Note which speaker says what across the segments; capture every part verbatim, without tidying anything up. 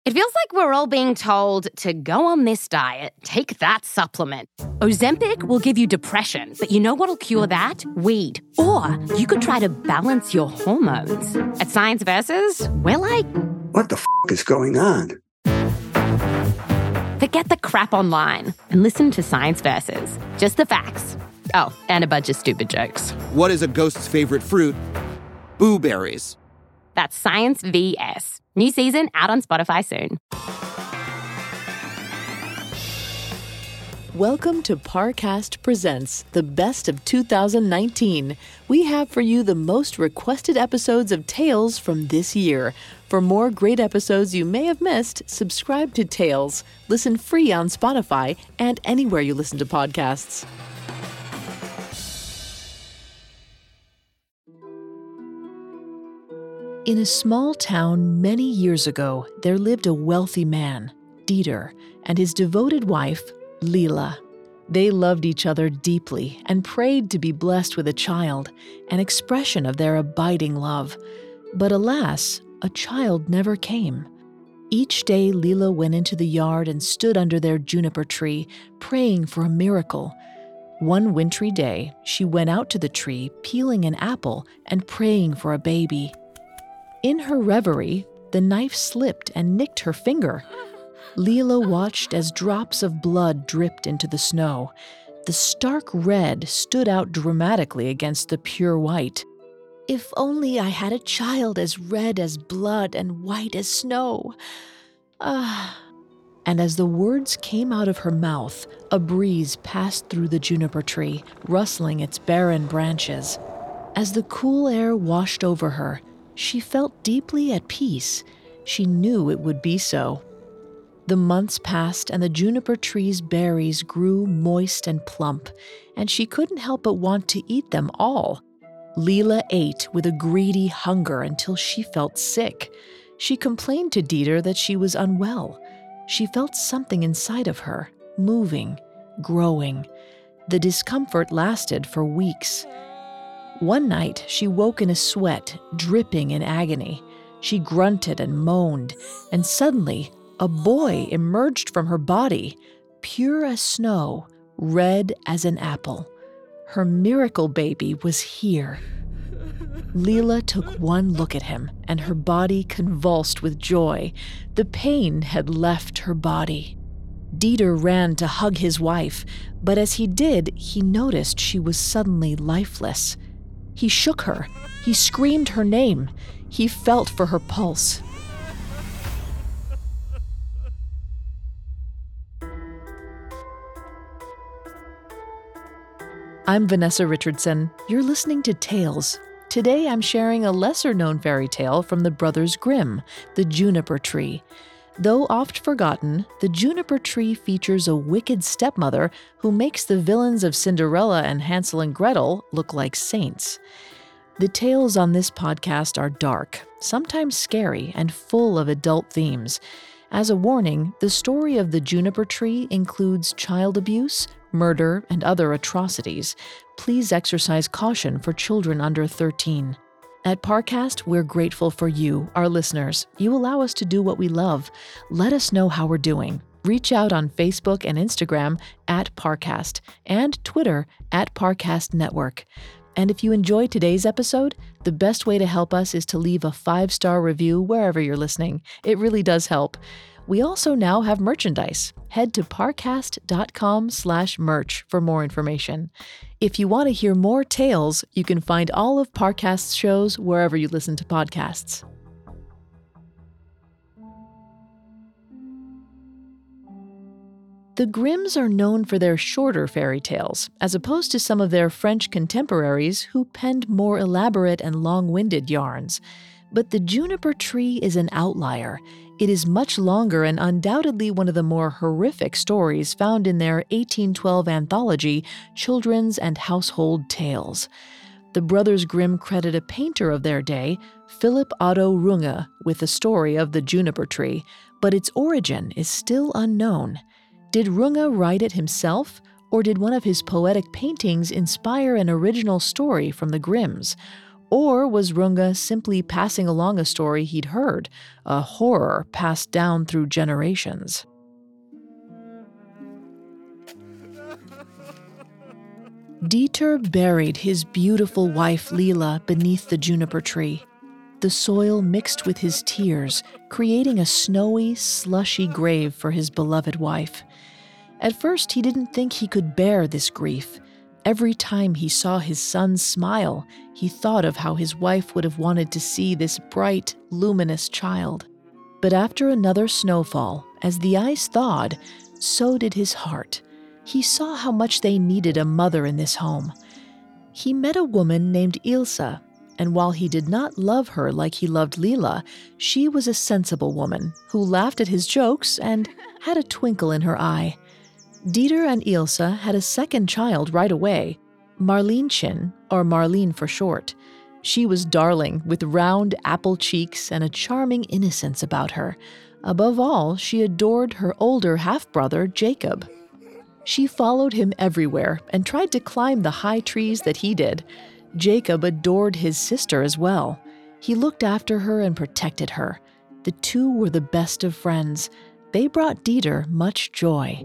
Speaker 1: It feels like we're all being told to go on this diet, take that supplement. Ozempic will give you depression, but you know what'll cure that? Weed. Or you could try to balance your hormones. At Science Versus, we're like,
Speaker 2: what the f*** is going on?
Speaker 1: Forget the crap online and listen to Science Versus. Just the facts. Oh, and a bunch of stupid jokes.
Speaker 3: What is a ghost's favorite fruit? Blueberries.
Speaker 1: That's Science V S. New season out on Spotify soon.
Speaker 4: Welcome to Parcast Presents, the best of two thousand nineteen. We have for you the most requested episodes of Tales from this year. For more great episodes you may have missed, subscribe to Tales. Listen free on Spotify and anywhere you listen to podcasts. In a small town many years ago, there lived a wealthy man, Dieter, and his devoted wife, Lila. They loved each other deeply and prayed to be blessed with a child, an expression of their abiding love. But alas, a child never came. Each day, Lila went into the yard and stood under their juniper tree, praying for a miracle. One wintry day, she went out to the tree, peeling an apple and praying for a baby. In her reverie, the knife slipped and nicked her finger. Lila watched as drops of blood dripped into the snow. The stark red stood out dramatically against the pure white. If only I had a child as red as blood and white as snow. Ah. And as the words came out of her mouth, a breeze passed through the juniper tree, rustling its barren branches. As the cool air washed over her, she felt deeply at peace. She knew it would be so. The months passed and the juniper tree's berries grew moist and plump, and she couldn't help but want to eat them all. Lila ate with a greedy hunger until she felt sick. She complained to Dieter that she was unwell. She felt something inside of her, moving, growing. The discomfort lasted for weeks. One night, she woke in a sweat, dripping in agony. She grunted and moaned, and suddenly, a boy emerged from her body, pure as snow, red as an apple. Her miracle baby was here. Lila took one look at him, and her body convulsed with joy. The pain had left her body. Dieter ran to hug his wife, but as he did, he noticed she was suddenly lifeless. He shook her. He screamed her name. He felt for her pulse. I'm Vanessa Richardson. You're listening to Tales. Today I'm sharing a lesser-known fairy tale from the Brothers Grimm, The Juniper Tree. Though oft forgotten, the juniper tree features a wicked stepmother who makes the villains of Cinderella and Hansel and Gretel look like saints. The tales on this podcast are dark, sometimes scary, and full of adult themes. As a warning, the story of the juniper tree includes child abuse, murder, and other atrocities. Please exercise caution for children under thirteen. At Parcast, we're grateful for you, our listeners. You allow us to do what we love. Let us know how we're doing. Reach out on Facebook and Instagram at Parcast and Twitter at Parcast Network. And if you enjoyed today's episode, the best way to help us is to leave a five-star review wherever you're listening. It really does help. We also now have merchandise. Head to parcast.com slash merch for more information. If you want to hear more tales, you can find all of Parcast's shows wherever you listen to podcasts. The Grimms are known for their shorter fairy tales, as opposed to some of their French contemporaries who penned more elaborate and long-winded yarns. But The Juniper Tree is an outlier. It is much longer and undoubtedly one of the more horrific stories found in their eighteen twelve anthology, Children's and Household Tales. The Brothers Grimm credit a painter of their day, Philipp Otto Runge, with the story of the juniper tree, but its origin is still unknown. Did Runge write it himself, or did one of his poetic paintings inspire an original story from the Grimms? Or was Runge simply passing along a story he'd heard, a horror passed down through generations? Dieter buried his beautiful wife Lila beneath the juniper tree. The soil mixed with his tears, creating a snowy, slushy grave for his beloved wife. At first, he didn't think he could bear this grief. Every time he saw his son smile, he thought of how his wife would have wanted to see this bright, luminous child. But after another snowfall, as the ice thawed, so did his heart. He saw how much they needed a mother in this home. He met a woman named Ilse, and while he did not love her like he loved Lila, she was a sensible woman who laughed at his jokes and had a twinkle in her eye. Dieter and Ilse had a second child right away, Marlienchen, or Marlene for short. She was darling, with round apple cheeks and a charming innocence about her. Above all, she adored her older half-brother, Jacob. She followed him everywhere and tried to climb the high trees that he did. Jacob adored his sister as well. He looked after her and protected her. The two were the best of friends. They brought Dieter much joy.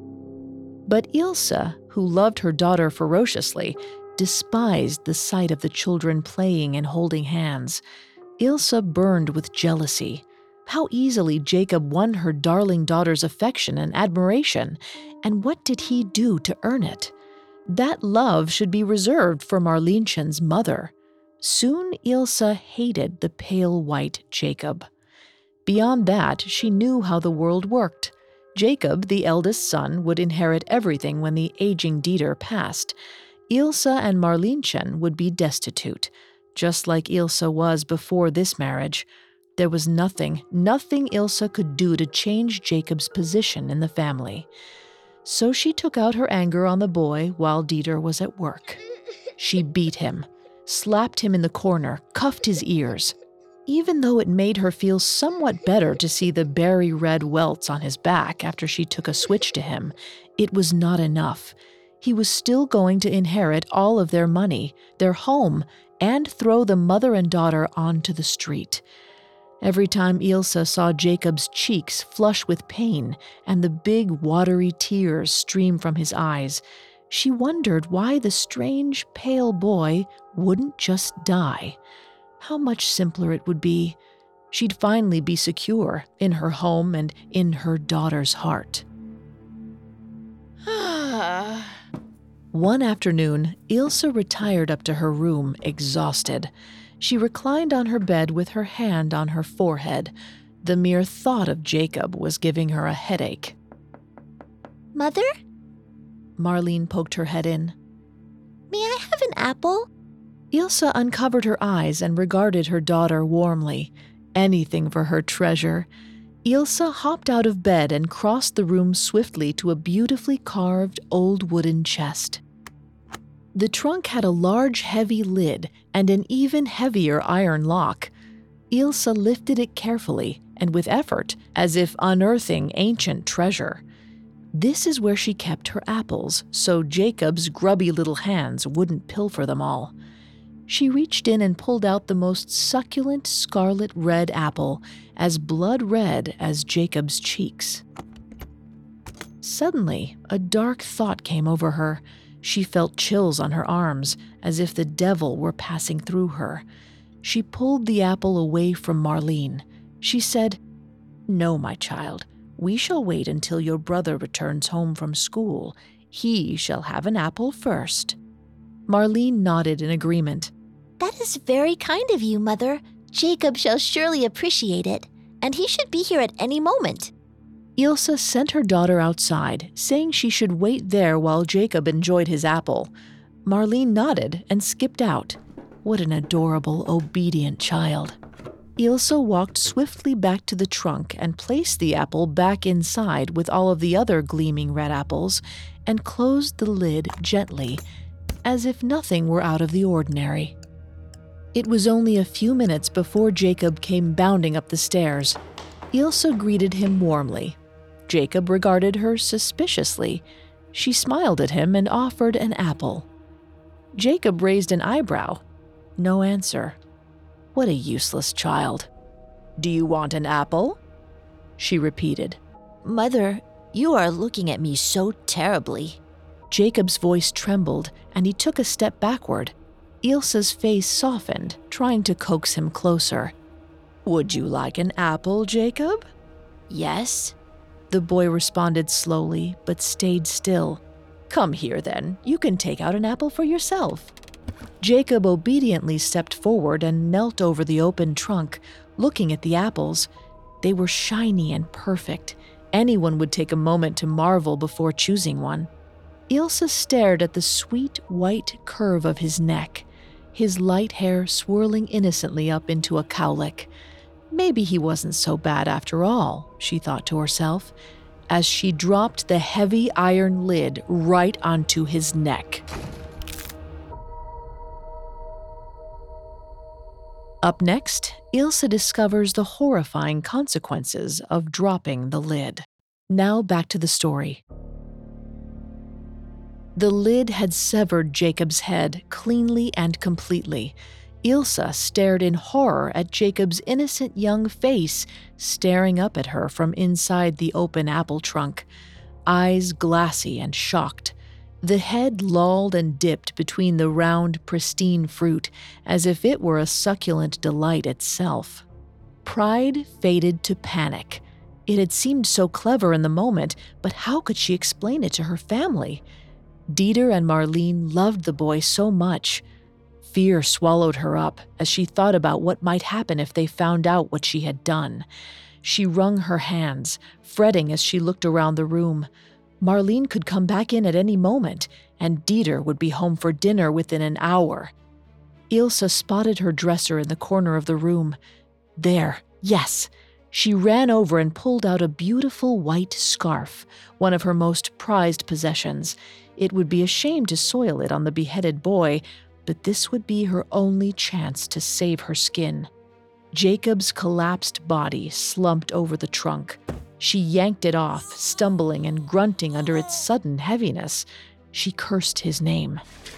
Speaker 4: But Ilse, who loved her daughter ferociously, despised the sight of the children playing and holding hands. Ilse burned with jealousy. How easily Jacob won her darling daughter's affection and admiration, and what did he do to earn it? That love should be reserved for Marlienchen's mother. Soon Ilse hated the pale white Jacob. Beyond that, she knew how the world worked. Jacob, the eldest son, would inherit everything when the aging Dieter passed. Ilse and Marlienchen would be destitute, just like Ilse was before this marriage. There was nothing, nothing Ilse could do to change Jacob's position in the family. So she took out her anger on the boy while Dieter was at work. She beat him, slapped him in the corner, cuffed his ears. Even though it made her feel somewhat better to see the berry-red welts on his back after she took a switch to him, it was not enough. He was still going to inherit all of their money, their home, and throw the mother and daughter onto the street. Every time Ilse saw Jacob's cheeks flush with pain and the big watery tears stream from his eyes, she wondered why the strange, pale boy wouldn't just die. How much simpler it would be. She'd finally be secure in her home and in her daughter's heart. One afternoon, Ilse retired up to her room, exhausted. She reclined on her bed with her hand on her forehead. The mere thought of Jacob was giving her a headache.
Speaker 5: Mother?
Speaker 4: Marlene poked her head in.
Speaker 5: May I have an apple?
Speaker 4: Ilse uncovered her eyes and regarded her daughter warmly. Anything for her treasure. Ilse hopped out of bed and crossed the room swiftly to a beautifully carved old wooden chest. The trunk had a large, heavy lid and an even heavier iron lock. Ilse lifted it carefully and with effort, as if unearthing ancient treasure. This is where she kept her apples, so Jacob's grubby little hands wouldn't pilfer them all. She reached in and pulled out the most succulent scarlet red apple, as blood red as Jacob's cheeks. Suddenly, a dark thought came over her. She felt chills on her arms, as if the devil were passing through her. She pulled the apple away from Marlene. She said, "No, my child, we shall wait until your brother returns home from school. He shall have an apple first." Marlene nodded in agreement.
Speaker 5: That is very kind of you, Mother. Jacob shall surely appreciate it, and he should be here at any moment.
Speaker 4: Ilse sent her daughter outside, saying she should wait there while Jacob enjoyed his apple. Marlene nodded and skipped out. What an adorable, obedient child. Ilse walked swiftly back to the trunk and placed the apple back inside with all of the other gleaming red apples and closed the lid gently, as if nothing were out of the ordinary. It was only a few minutes before Jacob came bounding up the stairs. Ilse greeted him warmly. Jacob regarded her suspiciously. She smiled at him and offered an apple. Jacob raised an eyebrow. no answer. What a useless child. Do you want an apple? She repeated.
Speaker 5: Mother, you are looking at me so terribly.
Speaker 4: Jacob's voice trembled, and he took a step backward. Ilsa's face softened, trying to coax him closer. Would you like an apple, Jacob?
Speaker 5: Yes.
Speaker 4: The boy responded slowly, but stayed still. Come here, then. You can take out an apple for yourself. Jacob obediently stepped forward and knelt over the open trunk, looking at the apples. They were shiny and perfect. Anyone would take a moment to marvel before choosing one. Ilsa stared at the sweet white curve of his neck, his light hair swirling innocently up into a cowlick. Maybe he wasn't so bad after all, she thought to herself, as she dropped the heavy iron lid right onto his neck. Up next, Ilsa discovers the horrifying consequences of dropping the lid. Now back to the story. The lid had severed Jacob's head cleanly and completely. Ilsa stared in horror at Jacob's innocent young face staring up at her from inside the open apple trunk, eyes glassy and shocked. The head lolled and dipped between the round, pristine fruit as if it were a succulent delight itself. Pride faded to panic. It had seemed so clever in the moment, but how could she explain it to her family? Dieter and Marlene loved the boy so much. Fear swallowed her up as she thought about what might happen if they found out what she had done. She wrung her hands, fretting as she looked around the room. Marlene could come back in at any moment, and Dieter would be home for dinner within an hour. Ilsa spotted her dresser in the corner of the room. There, yes. She ran over and pulled out a beautiful white scarf, one of her most prized possessions. It would be a shame to soil it on the beheaded boy, but this would be her only chance to save her skin. Jacob's collapsed body slumped over the trunk. She yanked it off, stumbling and grunting under its sudden heaviness. She cursed his name.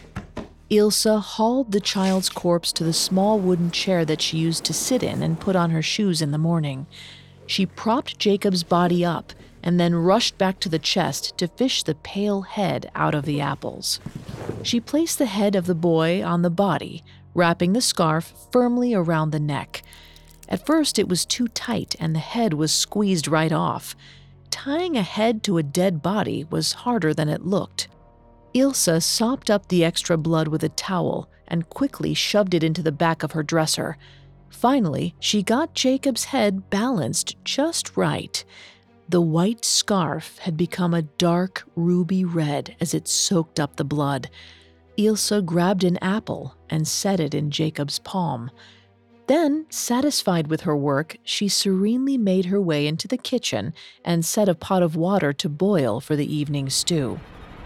Speaker 4: Ilsa hauled the child's corpse to the small wooden chair that she used to sit in and put on her shoes in the morning. She propped Jacob's body up and then rushed back to the chest to fish the pale head out of the apples. She placed the head of the boy on the body, wrapping the scarf firmly around the neck. At first, it was too tight and the head was squeezed right off. Tying a head to a dead body was harder than it looked. Ilsa sopped up the extra blood with a towel and quickly shoved it into the back of her dresser. Finally, she got Jacob's head balanced just right. The white scarf had become a dark ruby red as it soaked up the blood. Ilsa grabbed an apple and set it in Jacob's palm. Then, satisfied with her work, she serenely made her way into the kitchen and set a pot of water to boil for the evening stew.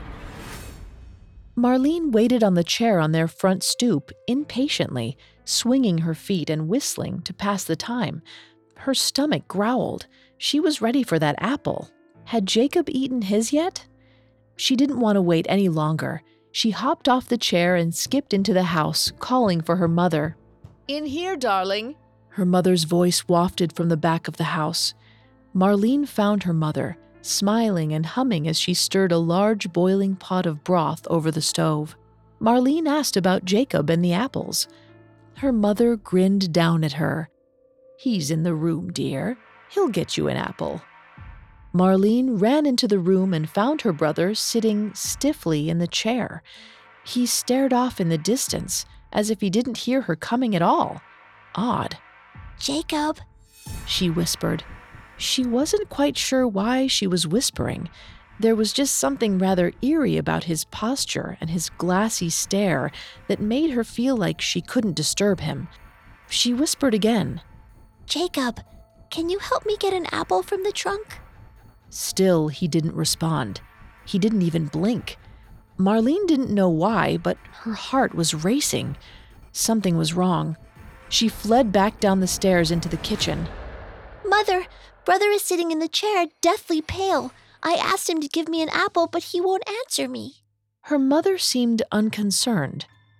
Speaker 4: Marlene waited on the chair on their front stoop impatiently, swinging her feet and whistling to pass the time. Her stomach growled. She was ready for that apple. Had Jacob eaten his yet? She didn't want to wait any longer. She hopped off the chair and skipped into the house, calling for her mother. "In here, darling," her mother's voice wafted from the back of the house. Marlene found her mother, smiling and humming as she stirred a large boiling pot of broth over the stove. Marlene asked about Jacob and the apples. Her mother grinned down at her. "He's in the room, dear. He'll get you an apple." Marlene ran into the room and found her brother sitting stiffly in the chair. He stared off in the distance, as if he didn't hear her coming at all. Odd.
Speaker 5: "Jacob,"
Speaker 4: she whispered. She wasn't quite sure why she was whispering. There was just something rather eerie about his posture and his glassy stare that made her feel like she couldn't disturb him. She whispered again.
Speaker 5: "Jacob, can you help me get an apple from the trunk?"
Speaker 4: Still, he didn't respond. He didn't even blink. Marlene didn't know why, but her heart was racing. Something was wrong. She fled back down the stairs into the kitchen.
Speaker 5: "Mother, brother is sitting in the chair, deathly pale. I asked him to give me an apple, but he won't answer me."
Speaker 4: Her mother seemed unconcerned.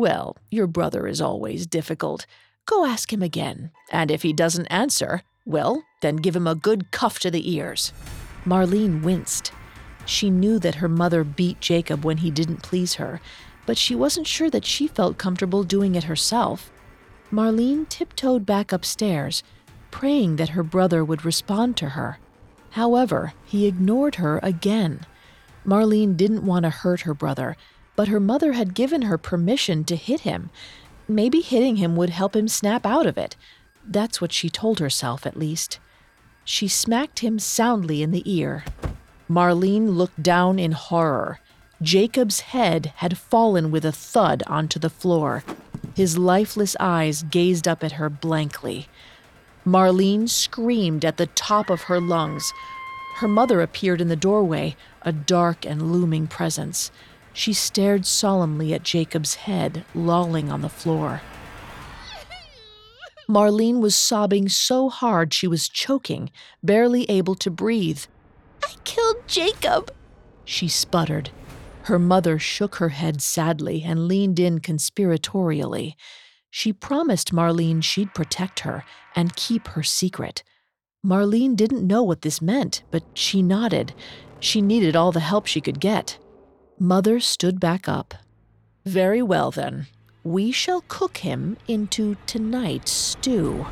Speaker 4: Well, your brother is always difficult. Go ask him again, and if he doesn't answer, well, then give him a good cuff to the ears." Marlene winced. She knew that her mother beat Jacob when he didn't please her, but she wasn't sure that she felt comfortable doing it herself. Marlene tiptoed back upstairs, praying that her brother would respond to her. However, he ignored her again. Marlene didn't want to hurt her brother, but her mother had given her permission to hit him. Maybe hitting him would help him snap out of it. That's what she told herself, at least. She smacked him soundly in the ear. Marlene looked down in horror. Jacob's head had fallen with a thud onto the floor. His lifeless eyes gazed up at her blankly. Marlene screamed at the top of her lungs. Her mother appeared in the doorway, a dark and looming presence. She stared solemnly at Jacob's head, lolling on the floor. Marlene was sobbing so hard she was choking, barely able to breathe.
Speaker 5: "I killed Jacob,"
Speaker 4: she sputtered. Her mother shook her head sadly and leaned in conspiratorially. She promised Marlene she'd protect her and keep her secret. Marlene didn't know what this meant, but she nodded. She needed all the help she could get. Mother stood back up. "Very well, then. We shall cook him into tonight's stew."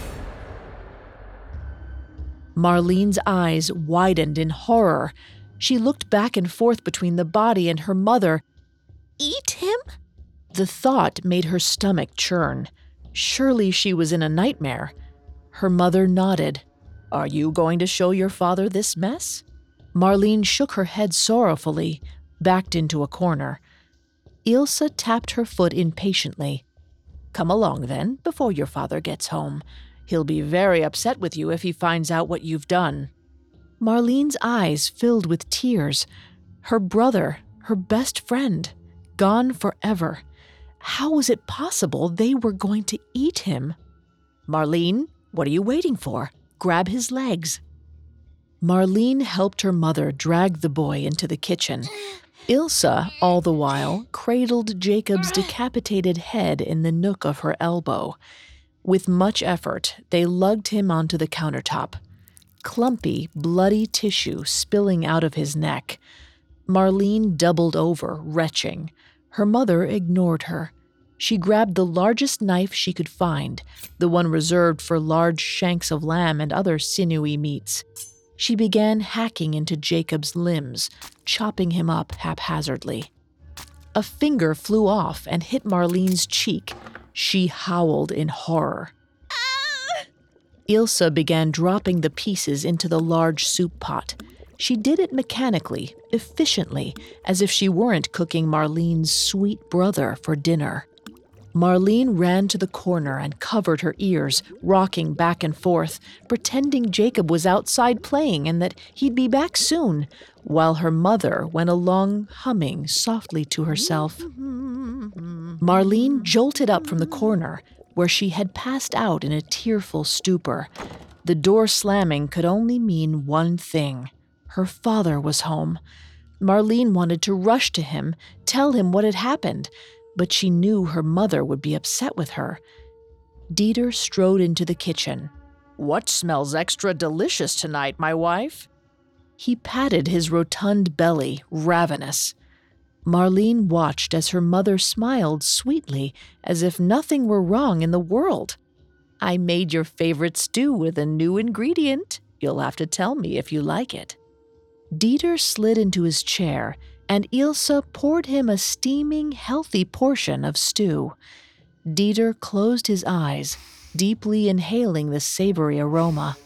Speaker 4: Marlene's eyes widened in horror. She looked back and forth between the body and her mother.
Speaker 5: "Eat him?"
Speaker 4: The thought made her stomach churn. Surely she was in a nightmare. Her mother nodded. "Are you going to show your father this mess?" Marlene shook her head sorrowfully, backed into a corner. Ilse tapped her foot impatiently. "Come along, then, before your father gets home. He'll be very upset with you if he finds out what you've done." Marlene's eyes filled with tears. Her brother, her best friend, gone forever. How was it possible they were going to eat him? "Marlene, what are you waiting for? Grab his legs." Marlene helped her mother drag the boy into the kitchen. Ilse, all the while, cradled Jacob's decapitated head in the nook of her elbow. With much effort, they lugged him onto the countertop. Clumpy, bloody tissue spilling out of his neck. Marlene doubled over, retching. Her mother ignored her. She grabbed the largest knife she could find, the one reserved for large shanks of lamb and other sinewy meats. She began hacking into Jacob's limbs, chopping him up haphazardly. A finger flew off and hit Marlene's cheek. She howled in horror. Ah! Ilse began dropping the pieces into the large soup pot. She did it mechanically, efficiently, as if she weren't cooking Marlene's sweet brother for dinner. Marlene ran to the corner and covered her ears, rocking back and forth, pretending Jacob was outside playing and that he'd be back soon, while her mother went along humming softly to herself. Marlene jolted up from the corner, where she had passed out in a tearful stupor. The door slamming could only mean one thing. Her father was home. Marlene wanted to rush to him, tell him what had happened, but she knew her mother would be upset with her. Dieter strode into the kitchen. "What smells extra delicious tonight, my wife?" He patted his rotund belly, ravenous. Marlene watched as her mother smiled sweetly, as if nothing were wrong in the world. "I made your favorite stew with a new ingredient. You'll have to tell me if you like it." Dieter slid into his chair, and Ilse poured him a steaming, healthy portion of stew. Dieter closed his eyes, deeply inhaling the savory aroma.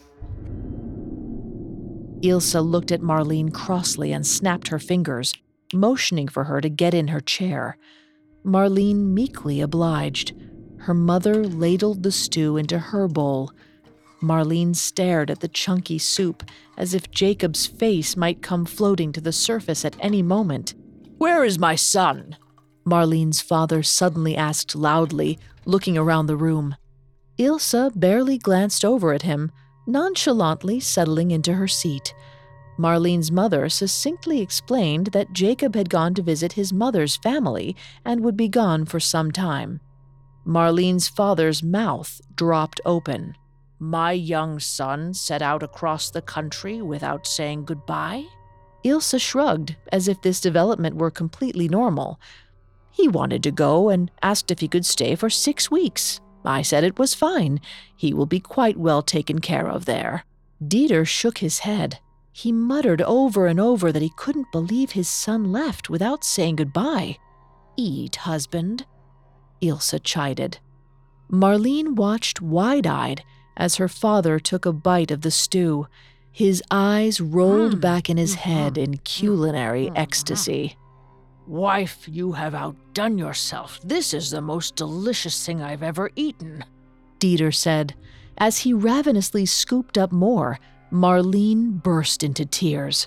Speaker 4: Ilse looked at Marlene crossly and snapped her fingers, motioning for her to get in her chair. Marlene meekly obliged. Her mother ladled the stew into her bowl. Marlene stared at the chunky soup, as if Jacob's face might come floating to the surface at any moment. "Where is my son?" Marlene's father suddenly asked loudly, looking around the room. Ilse barely glanced over at him, nonchalantly settling into her seat. Marlene's mother succinctly explained that Jacob had gone to visit his mother's family and would be gone for some time. Marlene's father's mouth dropped open. "My young son set out across the country without saying goodbye?" Ilse shrugged, as if this development were completely normal. "He wanted to go and asked if he could stay for six weeks. I said it was fine. He will be quite well taken care of there." Dieter shook his head. He muttered over and over that he couldn't believe his son left without saying goodbye. "Eat, husband," Ilse chided. Marlene watched wide-eyed as her father took a bite of the stew. His eyes rolled mm. back in his head in culinary ecstasy. "Wife, you have outdone yourself. This is the most delicious thing I've ever eaten," Dieter said. As he ravenously scooped up more, Marlene burst into tears.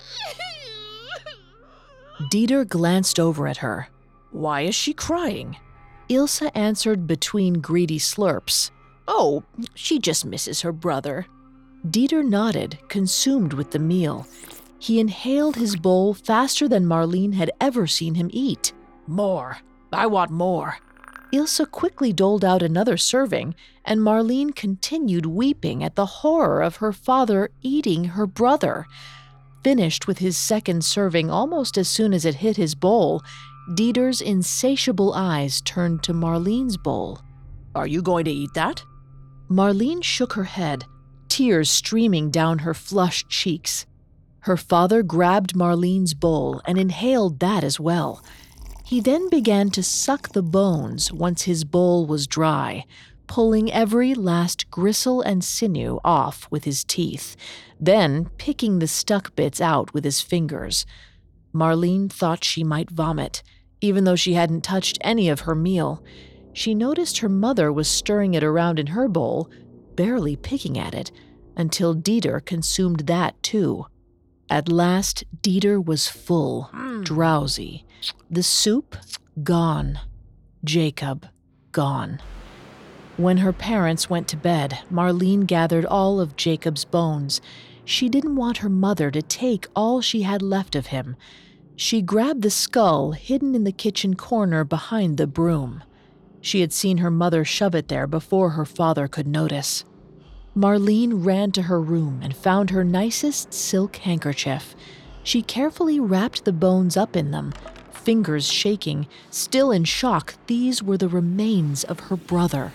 Speaker 4: Dieter glanced over at her. "Why is she crying?" Ilse answered between greedy slurps. "Oh, she just misses her brother." Dieter nodded, consumed with the meal. He inhaled his bowl faster than Marlene had ever seen him eat. "More. I want more." Ilse quickly doled out another serving, and Marlene continued weeping at the horror of her father eating her brother. Finished with his second serving almost as soon as it hit his bowl, Dieter's insatiable eyes turned to Marlene's bowl. "Are you going to eat that?" Marlene shook her head, tears streaming down her flushed cheeks. Her father grabbed Marlene's bowl and inhaled that as well. He then began to suck the bones once his bowl was dry, pulling every last gristle and sinew off with his teeth, then picking the stuck bits out with his fingers. Marlene thought she might vomit, even though she hadn't touched any of her meal. She noticed her mother was stirring it around in her bowl, barely picking at it, until Dieter consumed that too. At last, Dieter was full, drowsy. The soup, gone. Jacob, gone. When her parents went to bed, Marlene gathered all of Jacob's bones. She didn't want her mother to take all she had left of him. She grabbed the skull hidden in the kitchen corner behind the broom. She had seen her mother shove it there before her father could notice. Marlene ran to her room and found her nicest silk handkerchief. She carefully wrapped the bones up in them, fingers shaking, still in shock these were the remains of her brother.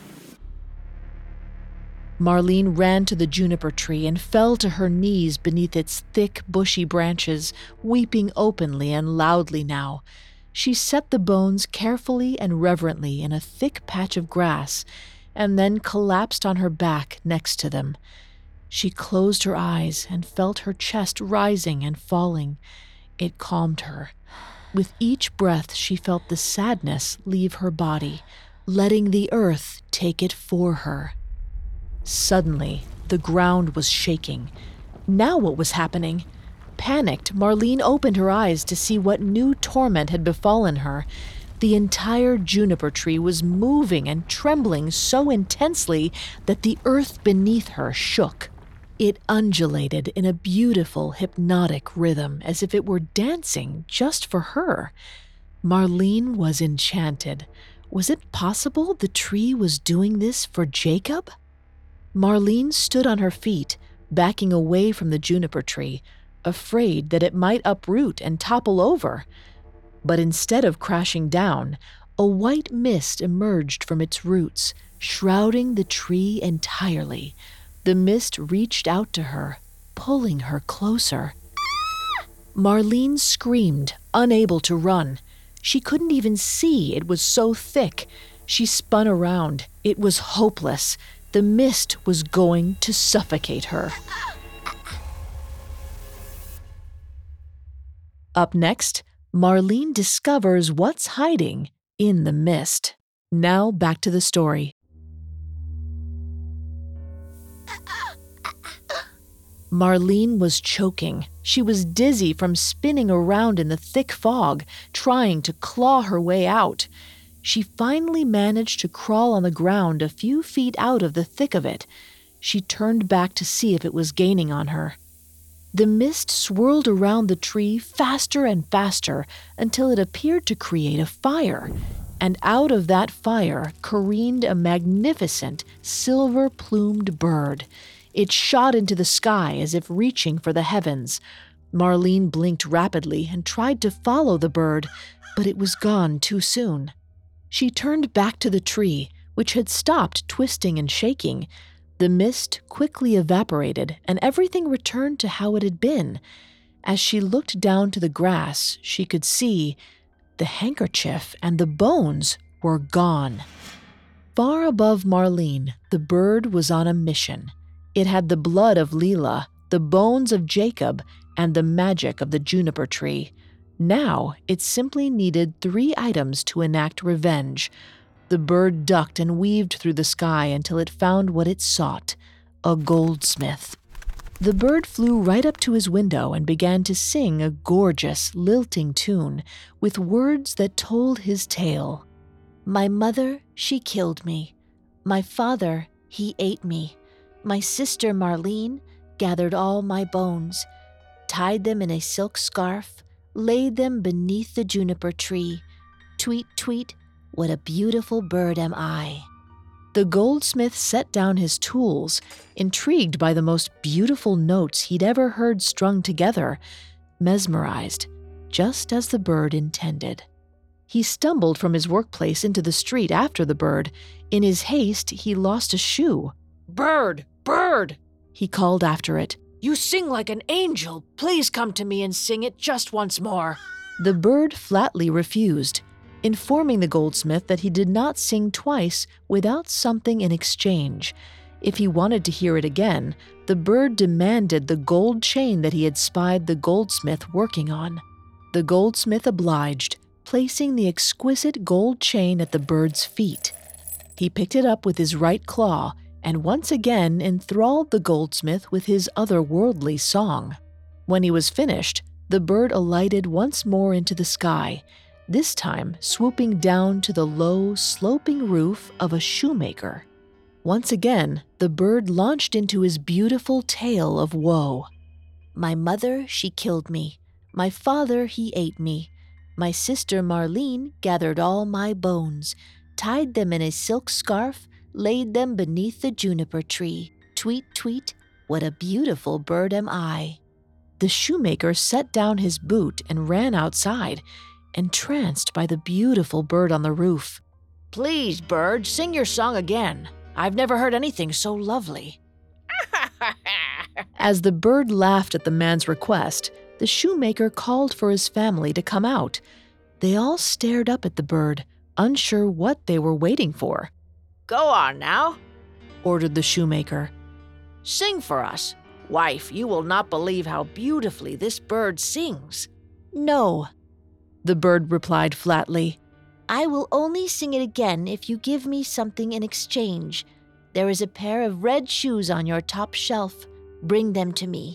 Speaker 4: Marlene ran to the juniper tree and fell to her knees beneath its thick, bushy branches, weeping openly and loudly now. She set the bones carefully and reverently in a thick patch of grass, and then collapsed on her back next to them. She closed her eyes and felt her chest rising and falling. It calmed her. With each breath, she felt the sadness leave her body, letting the earth take it for her. Suddenly, the ground was shaking. Now what was happening? Panicked, Marlene opened her eyes to see what new torment had befallen her. The entire juniper tree was moving and trembling so intensely that the earth beneath her shook. It undulated in a beautiful, hypnotic rhythm as if it were dancing just for her. Marlene was enchanted. Was it possible the tree was doing this for Jacob? Marlene stood on her feet, backing away from the juniper tree, afraid that it might uproot and topple over. But instead of crashing down, a white mist emerged from its roots, shrouding the tree entirely. The mist reached out to her, pulling her closer. Marlene screamed, unable to run. She couldn't even see, it was so thick. She spun around. It was hopeless. The mist was going to suffocate her. Up next, Marlene discovers what's hiding in the mist. Now back to the story. Marlene was choking. She was dizzy from spinning around in the thick fog, trying to claw her way out. She finally managed to crawl on the ground a few feet out of the thick of it. She turned back to see if it was gaining on her. The mist swirled around the tree faster and faster until it appeared to create a fire. And out of that fire careened a magnificent silver-plumed bird. It shot into the sky as if reaching for the heavens. Marlene blinked rapidly and tried to follow the bird, but it was gone too soon. She turned back to the tree, which had stopped twisting and shaking. The mist quickly evaporated, and everything returned to how it had been. As she looked down to the grass, she could see the handkerchief and the bones were gone. Far above Marlene, the bird was on a mission. It had the blood of Leela, the bones of Jacob, and the magic of the juniper tree. Now it simply needed three items to enact revenge. The bird ducked and weaved through the sky until it found what it sought, a goldsmith. The bird flew right up to his window and began to sing a gorgeous, lilting tune with words that told his tale. My mother, she killed me. My father, he ate me. My sister Marlene gathered all my bones, tied them in a silk scarf, laid them beneath the juniper tree. Tweet, tweet, what a beautiful bird am I. The goldsmith set down his tools, intrigued by the most beautiful notes he'd ever heard strung together, mesmerized, just as the bird intended. He stumbled from his workplace into the street after the bird. In his haste, he lost a shoe.
Speaker 6: Bird, bird,
Speaker 4: he called after it.
Speaker 6: You sing like an angel. Please come to me and sing it just once more.
Speaker 4: The bird flatly refused, informing the goldsmith that he did not sing twice without something in exchange. If he wanted to hear it again, the bird demanded the gold chain that he had spied the goldsmith working on. The goldsmith obliged, placing the exquisite gold chain at the bird's feet. He picked it up with his right claw and once again enthralled the goldsmith with his otherworldly song. When he was finished, the bird alighted once more into the sky, this time swooping down to the low, sloping roof of a shoemaker. Once again, the bird launched into his beautiful tale of woe. My mother, she killed me. My father, he ate me. My sister Marlene gathered all my bones, tied them in a silk scarf, laid them beneath the juniper tree. Tweet, tweet, what a beautiful bird am I. The shoemaker set down his boot and ran outside, entranced by the beautiful bird on the roof.
Speaker 6: Please, bird, sing your song again. I've never heard anything so lovely.
Speaker 4: As the bird laughed at the man's request, the shoemaker called for his family to come out. They all stared up at the bird, unsure what they were waiting for.
Speaker 6: Go on now,
Speaker 4: ordered the shoemaker.
Speaker 6: Sing for us. Wife, you will not believe how beautifully this bird sings.
Speaker 5: No,
Speaker 4: the bird replied flatly.
Speaker 5: I will only sing it again if you give me something in exchange. There is a pair of red shoes on your top shelf. Bring them to me.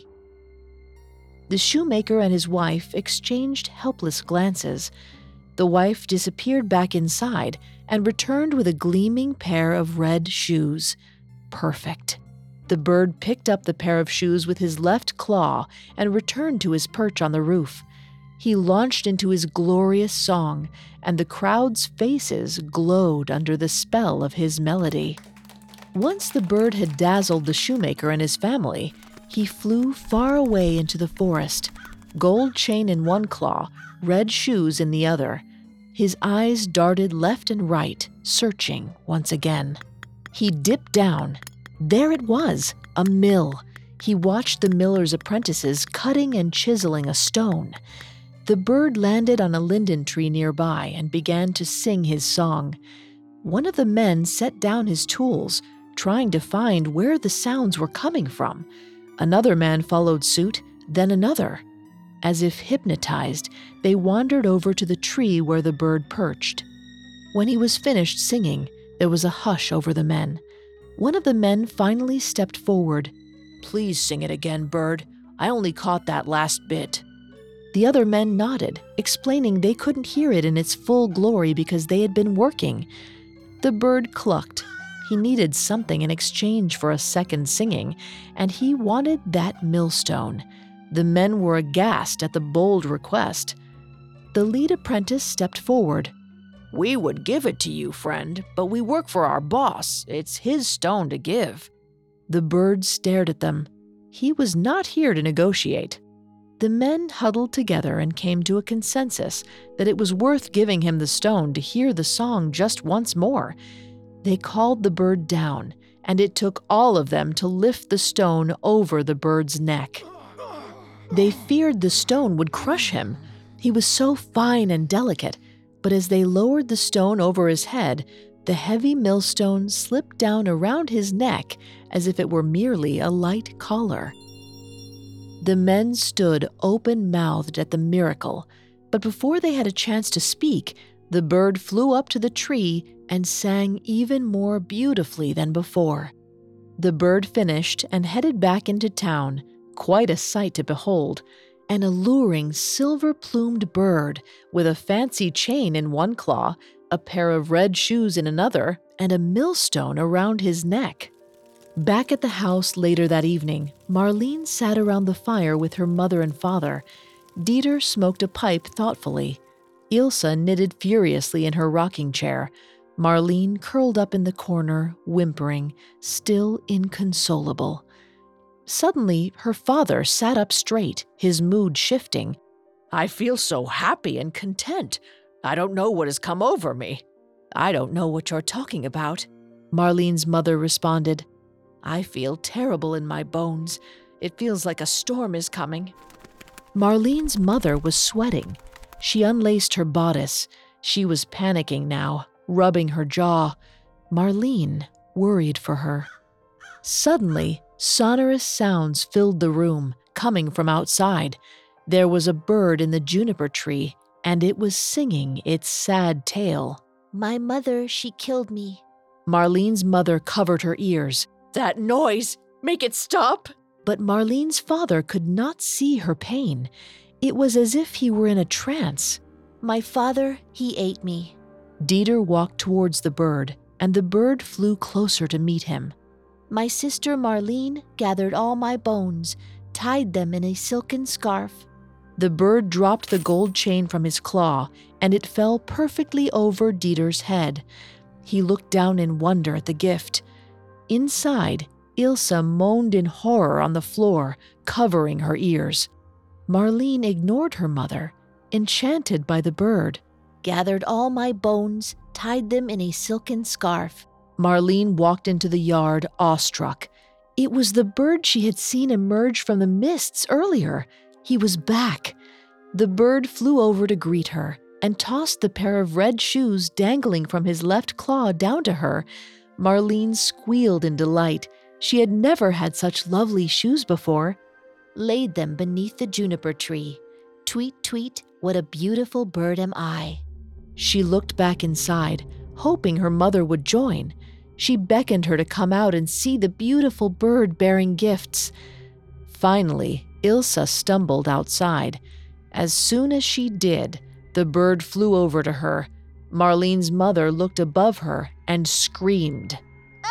Speaker 4: The shoemaker and his wife exchanged helpless glances. The wife disappeared back inside and returned with a gleaming pair of red shoes. Perfect. The bird picked up the pair of shoes with his left claw and returned to his perch on the roof. He launched into his glorious song, and the crowd's faces glowed under the spell of his melody. Once the bird had dazzled the shoemaker and his family, he flew far away into the forest, gold chain in one claw, red shoes in the other. His eyes darted left and right, searching once again. He dipped down. There it was, a mill. He watched the miller's apprentices cutting and chiseling a stone. The bird landed on a linden tree nearby and began to sing his song. One of the men set down his tools, trying to find where the sounds were coming from. Another man followed suit, then another. As if hypnotized, they wandered over to the tree where the bird perched. When he was finished singing, there was a hush over the men. One of the men finally stepped forward.
Speaker 6: Please sing it again, bird. I only caught that last bit.
Speaker 4: The other men nodded, explaining they couldn't hear it in its full glory because they had been working. The bird clucked. He needed something in exchange for a second singing, and he wanted that millstone. The men were aghast at the bold request. The lead apprentice stepped forward.
Speaker 6: We would give it to you, friend, but we work for our boss. It's his stone to give.
Speaker 4: The bird stared at them. He was not here to negotiate. The men huddled together and came to a consensus that it was worth giving him the stone to hear the song just once more. They called the bird down, and it took all of them to lift the stone over the bird's neck. They feared the stone would crush him. He was so fine and delicate, but as they lowered the stone over his head, the heavy millstone slipped down around his neck as if it were merely a light collar. The men stood open-mouthed at the miracle, but before they had a chance to speak, the bird flew up to the tree and sang even more beautifully than before. The bird finished and headed back into town, quite a sight to behold, an alluring silver-plumed bird with a fancy chain in one claw, a pair of red shoes in another, and a millstone around his neck. Back at the house later that evening, Marlene sat around the fire with her mother and father. Dieter smoked a pipe thoughtfully. Ilse knitted furiously in her rocking chair. Marlene curled up in the corner, whimpering, still inconsolable. Suddenly, her father sat up straight, his mood shifting.
Speaker 6: I feel so happy and content. I don't know what has come over me.
Speaker 4: I don't know what you're talking about, Marlene's mother responded. I feel terrible in my bones. It feels like a storm is coming. Marlene's mother was sweating. She unlaced her bodice. She was panicking now, rubbing her jaw. Marlene worried for her. Suddenly, sonorous sounds filled the room, coming from outside. There was a bird in the juniper tree, and it was singing its sad tale.
Speaker 5: My mother, she killed me.
Speaker 4: Marlene's mother covered her ears.
Speaker 6: That noise! Make it stop!
Speaker 4: But Marlene's father could not see her pain. It was as if he were in a trance.
Speaker 5: My father, he ate me.
Speaker 4: Dieter walked towards the bird, and the bird flew closer to meet him.
Speaker 5: My sister Marlene gathered all my bones, tied them in a silken scarf.
Speaker 4: The bird dropped the gold chain from his claw, and it fell perfectly over Dieter's head. He looked down in wonder at the gift. Inside, Ilse moaned in horror on the floor, covering her ears. Marlene ignored her mother, enchanted by the bird.
Speaker 5: Gathered all my bones, tied them in a silken scarf.
Speaker 4: Marlene walked into the yard, awestruck. It was the bird she had seen emerge from the mists earlier. He was back. The bird flew over to greet her and tossed the pair of red shoes dangling from his left claw down to her. Marlene squealed in delight. She had never had such lovely shoes before.
Speaker 5: Laid them beneath the juniper tree. Tweet, tweet, what a beautiful bird am I.
Speaker 4: She looked back inside, hoping her mother would join. She beckoned her to come out and see the beautiful bird bearing gifts. Finally, Ilse stumbled outside. As soon as she did, the bird flew over to her. Marlene's mother looked above her and screamed.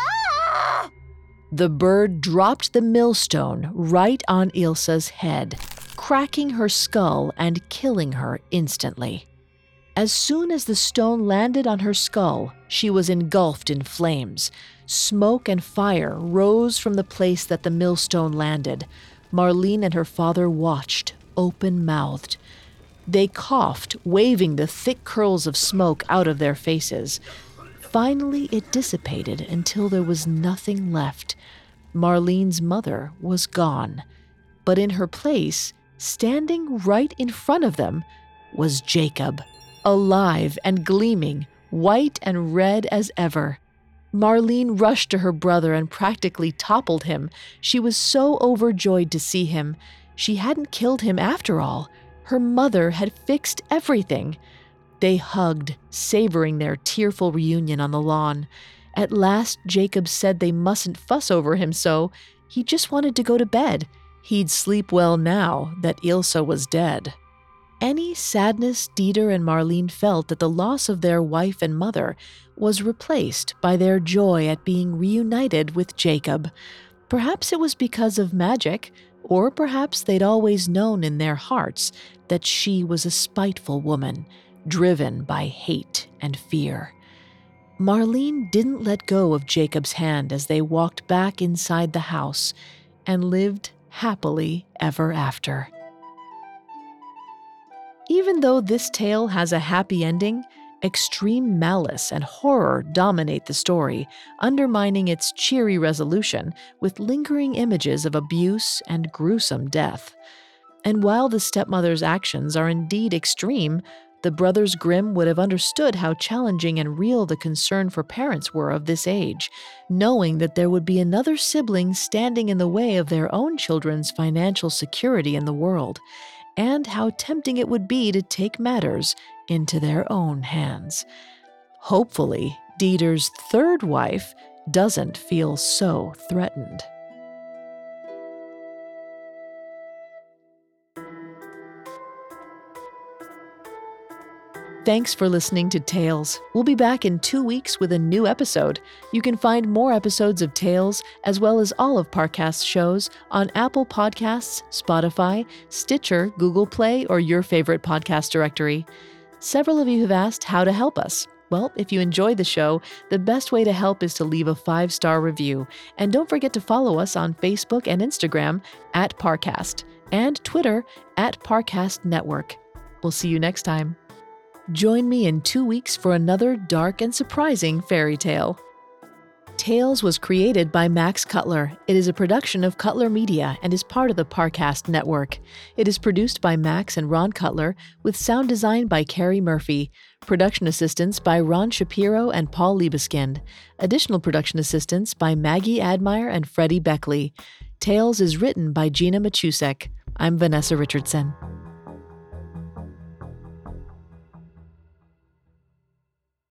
Speaker 4: Ah! The bird dropped the millstone right on Ilse's head, cracking her skull and killing her instantly. As soon as the stone landed on her skull, she was engulfed in flames. Smoke and fire rose from the place that the millstone landed. Marlene and her father watched, open-mouthed. They coughed, waving the thick curls of smoke out of their faces. Finally, it dissipated until there was nothing left. Marlene's mother was gone. But in her place, standing right in front of them, was Jacob, alive and gleaming, white and red as ever. Marlene rushed to her brother and practically toppled him. She was so overjoyed to see him. She hadn't killed him after all. Her mother had fixed everything. They hugged, savoring their tearful reunion on the lawn. At last, Jacob said they mustn't fuss over him so. He just wanted to go to bed. He'd sleep well now that Ilse was dead. Any sadness Dieter and Marlene felt at the loss of their wife and mother was replaced by their joy at being reunited with Jacob. Perhaps it was because of magic, Or perhaps they'd always known in their hearts that she was a spiteful woman, driven by hate and fear. Marlene didn't let go of Jacob's hand as they walked back inside the house and lived happily ever after. Even though this tale has a happy ending, extreme malice and horror dominate the story, undermining its cheery resolution with lingering images of abuse and gruesome death. And while the stepmother's actions are indeed extreme, the brothers Grimm would have understood how challenging and real the concern for parents were of this age, knowing that there would be another sibling standing in the way of their own children's financial security in the world, and how tempting it would be to take matters into their own hands. Hopefully, Dieter's third wife doesn't feel so threatened. Thanks for listening to Tales. We'll be back in two weeks with a new episode. You can find more episodes of Tales, as well as all of Parcast's shows, on Apple Podcasts, Spotify, Stitcher, Google Play, or your favorite podcast directory. Several of you have asked how to help us. Well, if you enjoy the show, the best way to help is to leave a five-star review. And don't forget to follow us on Facebook and Instagram at Parcast, and Twitter at Parcast Network. We'll see you next time. Join me in two weeks for another dark and surprising fairy tale. Tales was created by Max Cutler. It is a production of Cutler Media and is part of the Parcast Network. It is produced by Max and Ron Cutler, with sound design by Carrie Murphy, production assistance by Ron Shapiro and Paul Liebeskind, additional production assistance by Maggie Admire and Freddie Beckley. Tales is written by Gina Machusek. I'm Vanessa Richardson.